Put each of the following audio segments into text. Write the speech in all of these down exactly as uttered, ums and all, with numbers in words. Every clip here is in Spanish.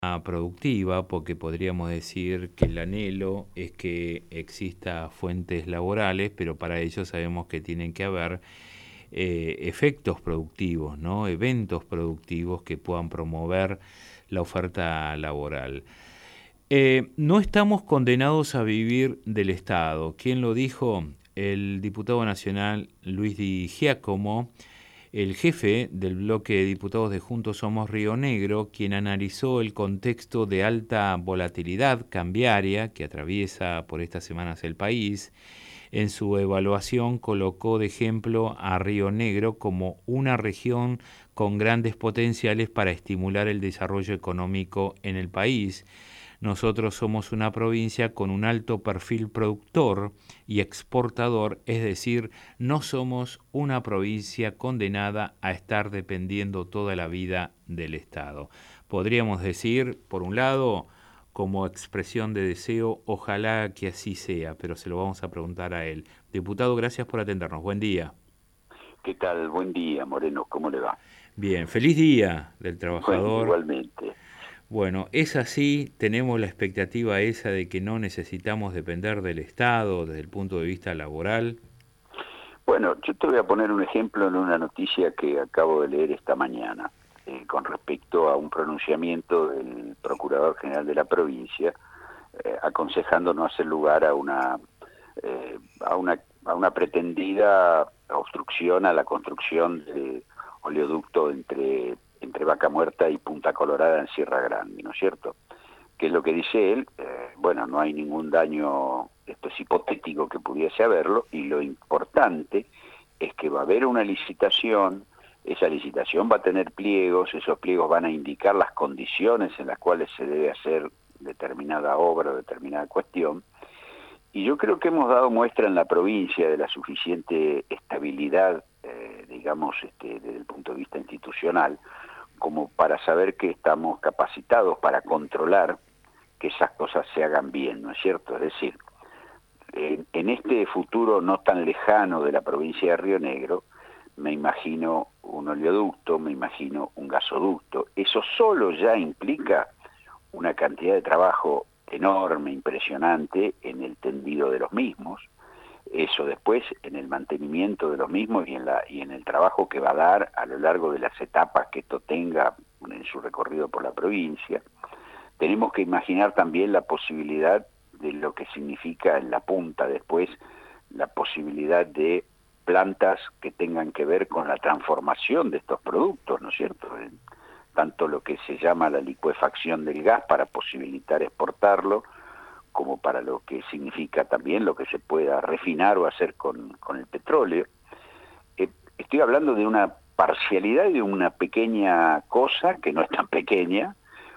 productiva, porque podríamos decir que el anhelo es que exista fuentes laborales, pero para ello sabemos que tienen que haber eh, efectos productivos, ¿no? Eventos productivos que puedan promover la oferta laboral. Eh, no estamos condenados a vivir del Estado. ¿Quién lo dijo? El diputado nacional Luis Di Giacomo, el jefe del bloque de diputados de Juntos Somos Río Negro, quien analizó el contexto de alta volatilidad cambiaria que atraviesa por estas semanas el país. En su evaluación colocó de ejemplo a Río Negro como una región con grandes potenciales para estimular el desarrollo económico en el país. Nosotros somos una provincia con un alto perfil productor y exportador, es decir, no somos una provincia condenada a estar dependiendo toda la vida del Estado. Podríamos decir, por un lado, como expresión de deseo, ojalá que así sea, pero se lo vamos a preguntar a él. Diputado, gracias por atendernos. Buen día. ¿Qué tal? Buen día, Moreno. ¿Cómo le va? Bien, feliz día del Bueno, trabajador. igualmente. Bueno, es así, tenemos la expectativa esa de que no necesitamos depender del Estado desde el punto de vista laboral. Bueno, yo te voy a poner un ejemplo en una noticia que acabo de leer esta mañana, eh, con respecto a un pronunciamiento del Procurador General de la provincia, eh, aconsejando no hacer lugar a una, eh, a una, a una pretendida obstrucción a la construcción de oleoducto entre, entre Vaca Muerta y Punta Colorada en Sierra Grande, ¿no es cierto? ¿Qué es lo que dice él? Eh, bueno, no hay ningún daño, esto es hipotético que pudiese haberlo, y lo importante es que va a haber una licitación, esa licitación va a tener pliegos, esos pliegos van a indicar las condiciones en las cuales se debe hacer determinada obra o determinada cuestión, y yo creo que hemos dado muestra en la provincia de la suficiente estabilidad, eh, digamos, este, desde el punto de vista institucional, como para saber que estamos capacitados para controlar que esas cosas se hagan bien, ¿no es cierto? Es decir, en, en este futuro no tan lejano de la provincia de Río Negro, me imagino un oleoducto, me imagino un gasoducto. Eso solo ya implica una cantidad de trabajo enorme, impresionante, en el tendido de los mismos. Eso después en el mantenimiento de los mismos y en, la, y en el trabajo que va a dar a lo largo de las etapas que esto tenga en su recorrido por la provincia. Tenemos que imaginar también la posibilidad de lo que significa en la punta después, la posibilidad de plantas que tengan que ver con la transformación de estos productos, ¿no es cierto? Tanto lo que se llama la licuefacción del gas para posibilitar exportarlo, como para lo que significa también lo que se pueda refinar o hacer con, con el petróleo. Eh, estoy hablando de una parcialidad y de una pequeña cosa, que no es tan pequeña,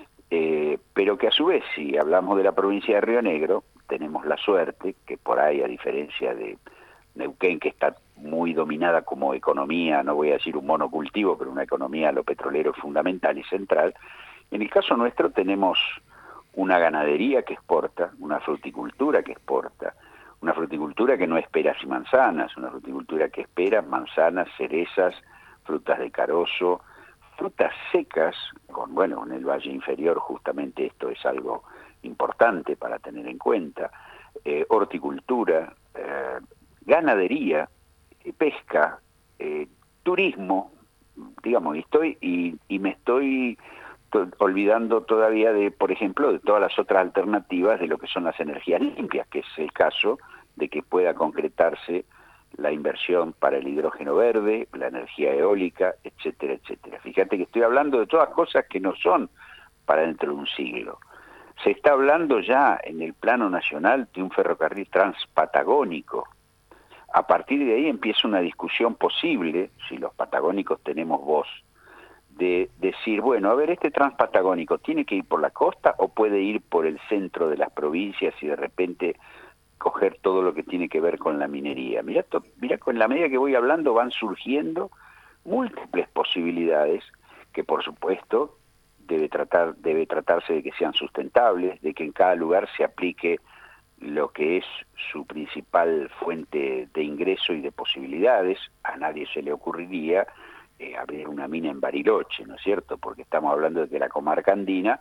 eh, pero que a su vez, si hablamos de la provincia de Río Negro, tenemos la suerte que por ahí, a diferencia de Neuquén, que está muy dominada como economía, no voy a decir un monocultivo, pero una economía a lo petrolero fundamental y central, en el caso nuestro tenemos una ganadería que exporta, una fruticultura que exporta, una fruticultura que no espera así manzanas, una fruticultura que espera manzanas, cerezas, frutas de carozo, frutas secas, con bueno, en el valle inferior justamente esto es algo importante para tener en cuenta, eh, horticultura, eh, ganadería, eh, pesca, eh, turismo, digamos, y estoy y, y me estoy to- olvidando todavía de, por ejemplo, de todas las otras alternativas de lo que son las energías limpias, que es el caso de que pueda concretarse la inversión para el hidrógeno verde, la energía eólica, etcétera, etcétera. Fíjate que estoy hablando de todas cosas que no son para dentro de un siglo. Se está hablando ya en el plano nacional de un ferrocarril transpatagónico. A partir de ahí empieza una discusión posible, si los patagónicos tenemos voz, de decir, bueno, a ver, este transpatagónico tiene que ir por la costa o puede ir por el centro de las provincias y de repente coger todo lo que tiene que ver con la minería. Mirá, to, mirá, con la medida que voy hablando van surgiendo múltiples posibilidades que, por supuesto, debe tratar debe tratarse de que sean sustentables, de que en cada lugar se aplique lo que es su principal fuente de ingreso y de posibilidades. A nadie se le ocurriría eh, abrir una mina en Bariloche, ¿no es cierto? Porque estamos hablando de que la comarca andina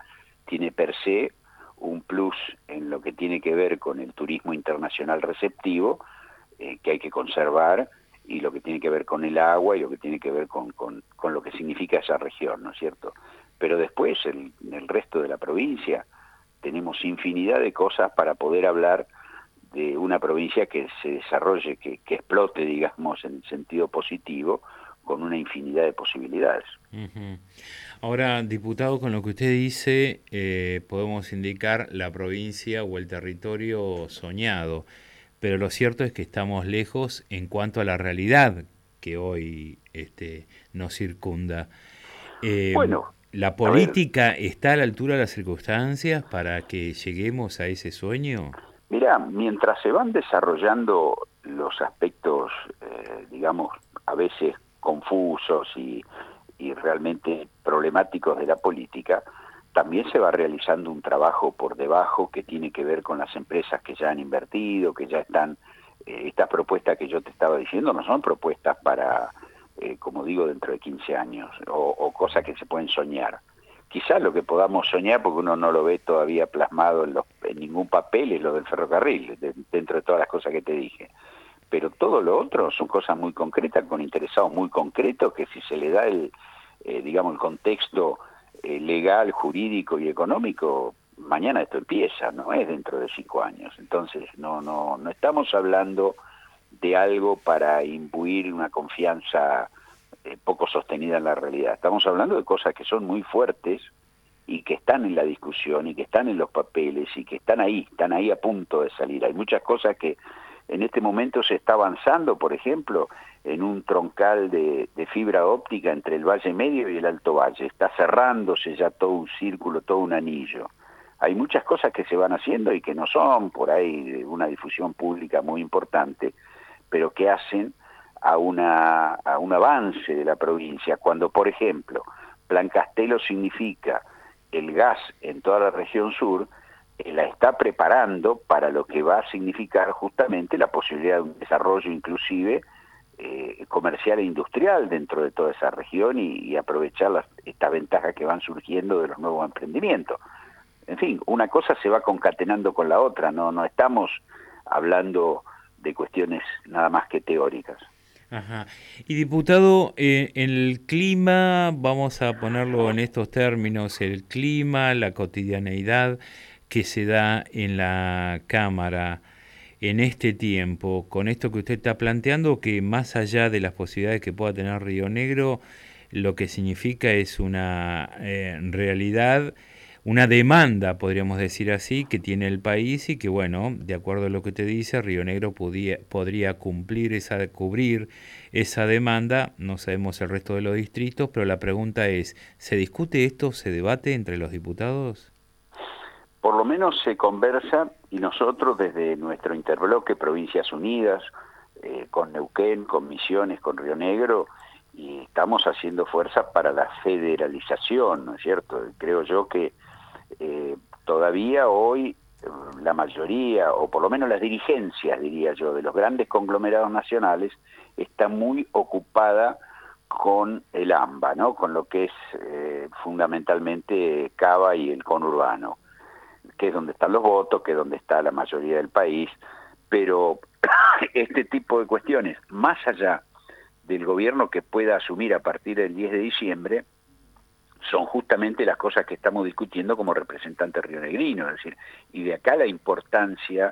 tiene per se un plus en lo que tiene que ver con el turismo internacional receptivo, eh, que hay que conservar, y lo que tiene que ver con el agua y lo que tiene que ver con, con, con lo que significa esa región, ¿no es cierto? Pero después, el, el resto de la provincia, tenemos infinidad de cosas para poder hablar de una provincia que se desarrolle, que, que explote, digamos, en el sentido positivo, con una infinidad de posibilidades. Uh-huh. Ahora, diputado, con lo que usted dice, eh, podemos indicar la provincia o el territorio soñado, pero lo cierto es que estamos lejos en cuanto a la realidad que hoy este, nos circunda. Eh, Bueno, ¿La a ver, política está a la altura de las circunstancias para que lleguemos a ese sueño? mira, mientras se van desarrollando los aspectos, eh, digamos, a veces confusos y, y realmente problemáticos de la política, también se va realizando un trabajo por debajo que tiene que ver con las empresas que ya han invertido, que ya están, eh, estas propuestas que yo te estaba diciendo no son propuestas para, eh, como digo, dentro de quince años, o, o cosas que se pueden soñar. Quizás lo que podamos soñar, porque uno no lo ve todavía plasmado en, los, en ningún papel, es lo del ferrocarril, de, dentro de todas las cosas que te dije. Pero todo lo otro son cosas muy concretas, con interesados muy concretos, que si se le da el, eh, digamos, el contexto eh, legal, jurídico y económico, mañana esto empieza, no es dentro de cinco años. Entonces, no, no, no estamos hablando de algo para imbuir una confianza eh, poco sostenida en la realidad. Estamos hablando de cosas que son muy fuertes y que están en la discusión y que están en los papeles y que están ahí, están ahí a punto de salir. Hay muchas cosas que en este momento se está avanzando, por ejemplo, en un troncal de, de fibra óptica entre el Valle Medio y el Alto Valle. Está cerrándose ya todo un círculo, todo un anillo. Hay muchas cosas que se van haciendo y que no son por ahí de una difusión pública muy importante, pero que hacen a, una, a un avance de la provincia. Cuando, por ejemplo, Plan Castelo significa el gas en toda la región sur, la está preparando para lo que va a significar justamente la posibilidad de un desarrollo inclusive eh, comercial e industrial dentro de toda esa región y, y aprovechar las, estas ventajas que van surgiendo de los nuevos emprendimientos. En fin, una cosa se va concatenando con la otra, no, no estamos hablando de cuestiones nada más que teóricas. Ajá. Y diputado, eh, el clima, vamos a ponerlo en estos términos, el clima, la cotidianeidad que se da en la Cámara en este tiempo, con esto que usted está planteando, que más allá de las posibilidades que pueda tener Río Negro, lo que significa es una eh, realidad, una demanda, podríamos decir así, que tiene el país y que, bueno, de acuerdo a lo que usted dice, Río Negro podía, podría cumplir esa, cubrir esa demanda. No sabemos el resto de los distritos, pero la pregunta es, ¿se discute esto, se debate entre los diputados? Por lo menos se conversa, y nosotros desde nuestro interbloque Provincias Unidas, eh, con Neuquén, con Misiones, con Río Negro, y estamos haciendo fuerza para la federalización, ¿no es cierto? Creo yo que eh, todavía hoy eh, la mayoría, o por lo menos las dirigencias, diría yo, de los grandes conglomerados nacionales, está muy ocupada con el AMBA, ¿no? Con lo que es eh, fundamentalmente Cava y el conurbano, que es donde están los votos, que es donde está la mayoría del país, pero este tipo de cuestiones, más allá del gobierno que pueda asumir a partir del diez de diciembre, son justamente las cosas que estamos discutiendo como representantes rionegrinos, es decir, y de acá la importancia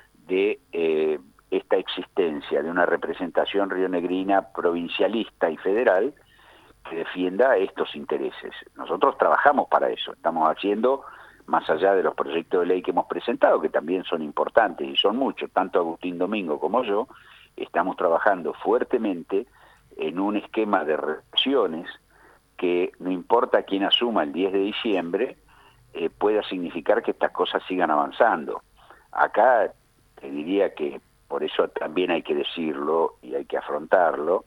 de eh, esta existencia de una representación rionegrina provincialista y federal que defienda estos intereses. Nosotros trabajamos para eso, estamos haciendo, más allá de los proyectos de ley que hemos presentado, que también son importantes y son muchos, tanto Agustín Domingo como yo, estamos trabajando fuertemente en un esquema de relaciones que no importa quién asuma el diez de diciembre, eh, pueda significar que estas cosas sigan avanzando. Acá te diría que, por eso también hay que decirlo y hay que afrontarlo,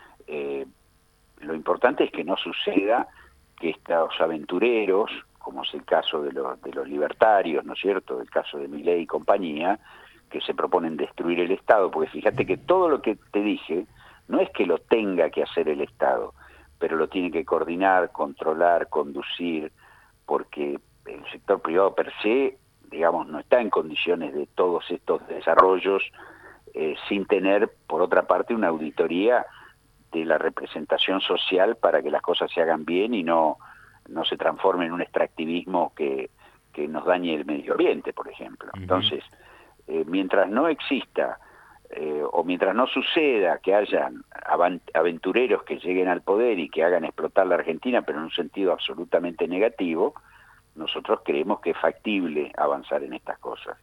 eh, lo importante es que no suceda que estos aventureros, como es el caso de los, de los libertarios, ¿no es cierto?, el caso de Milei y compañía, que se proponen destruir el Estado, porque fíjate que todo lo que te dije no es que lo tenga que hacer el Estado, pero lo tiene que coordinar, controlar, conducir, porque el sector privado per se, digamos, no está en condiciones de todos estos desarrollos eh, sin tener, por otra parte, una auditoría de la representación social para que las cosas se hagan bien y no, no se transforme en un extractivismo que, que nos dañe el medio ambiente, por ejemplo. Uh-huh. Entonces, eh, mientras no exista eh, o mientras no suceda que hayan aventureros que lleguen al poder y que hagan explotar la Argentina, pero en un sentido absolutamente negativo, nosotros creemos que es factible avanzar en estas cosas.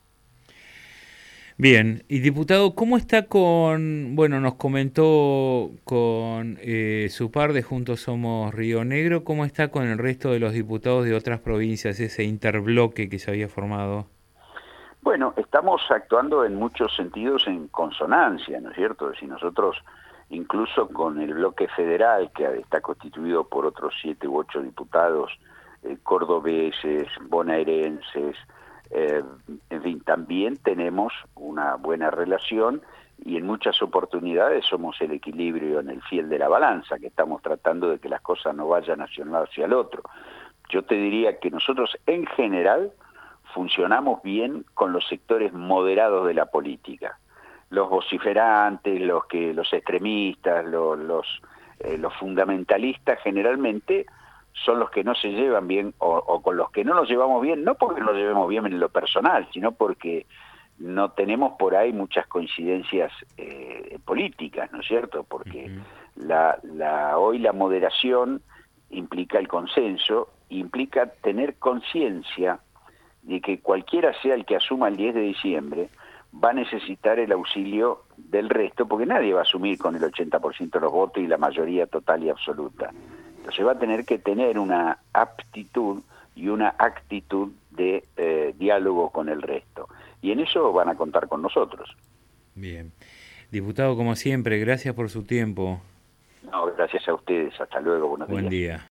Bien, y diputado, ¿cómo está con, bueno, nos comentó con eh, su par de Juntos Somos Río Negro, ¿cómo está con el resto de los diputados de otras provincias, ese interbloque que se había formado? Bueno, estamos actuando en muchos sentidos en consonancia, ¿no es cierto? Si nosotros, incluso con el bloque federal, que está constituido por otros siete u ocho diputados, eh, cordobeses, bonaerenses, Eh, en fin, también tenemos una buena relación y en muchas oportunidades somos el equilibrio en el fiel de la balanza, que estamos tratando de que las cosas no vayan hacia un lado hacia el otro. Yo te diría que nosotros en general funcionamos bien con los sectores moderados de la política. Los vociferantes, los que los extremistas, los, los, eh, los fundamentalistas generalmente son los que no se llevan bien o, o con los que no nos llevamos bien, no porque nos llevemos bien en lo personal, sino porque no tenemos por ahí muchas coincidencias eh, políticas, ¿no es cierto? Porque uh-huh. la, la, hoy la moderación implica el consenso, implica tener conciencia de que cualquiera sea el que asuma el diez de diciembre, va a necesitar el auxilio del resto, porque nadie va a asumir con el ochenta por ciento de los votos y la mayoría total y absoluta. Entonces va a tener que tener una aptitud y una actitud de eh, diálogo con el resto. Y en eso van a contar con nosotros. Bien. Diputado, como siempre, gracias por su tiempo. No, gracias a ustedes. Hasta luego. Buenos días. Buen día.